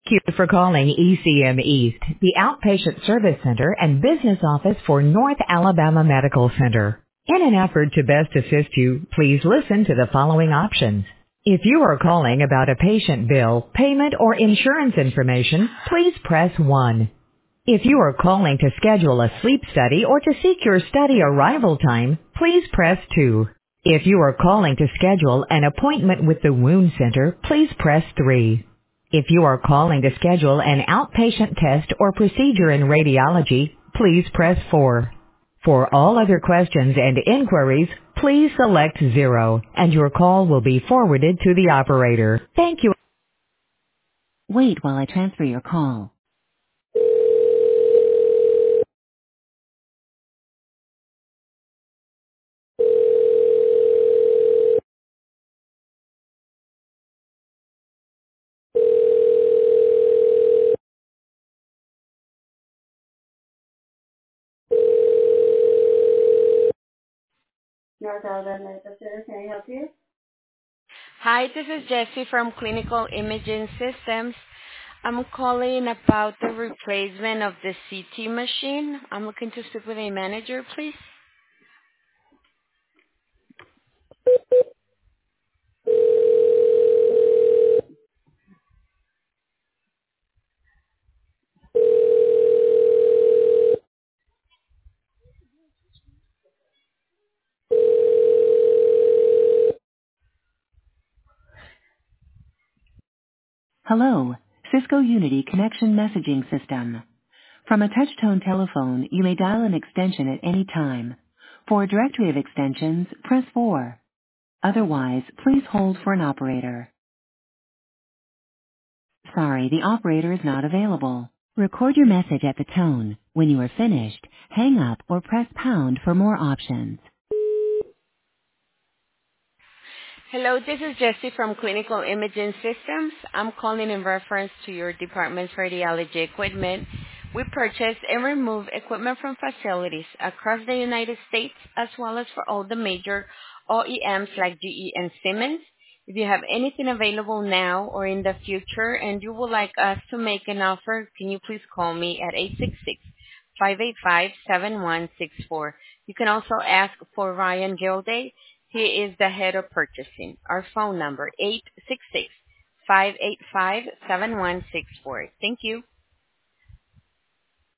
Thank you for calling ECM East, the Outpatient Service Center and Business Office for North Alabama Medical Center. In an effort to best assist you, please listen to the following options. If you are calling about a patient bill, payment, or insurance information, please press 1. If you are calling to schedule a sleep study or to seek your study arrival time, please press 2. If you are calling to schedule an appointment with the wound center, please press 3. If you are calling to schedule an outpatient test or procedure in radiology, please press 4. For all other questions and inquiries, please select 0, and your call will be forwarded to the operator. Thank you. Wait while I transfer your call. North Alabama Medical Center, can I help you? Hi, this is Jessie from Clinical Imaging Systems. I'm calling about the replacement of the CT machine. I'm looking to speak with a manager, please. Hello, Cisco Unity Connection Messaging System. From a touch-tone telephone, you may dial an extension at any time. For a directory of extensions, press 4. Otherwise, please hold for an operator. Sorry, the operator is not available. Record your message at the tone. When you are finished, hang up or press pound for more options. Hello, this is Jessie from Clinical Imaging Systems. I'm calling in reference to your department's radiology equipment. We purchase and remove equipment from facilities across the United States as well as for all the major OEMs like GE and Siemens. If you have anything available now or in the future and you would like us to make an offer, can you please call me at 866-585-7164. You can also ask for Ryan Gilday. He is the head of purchasing. Our phone number, 866-585-7164. Thank you.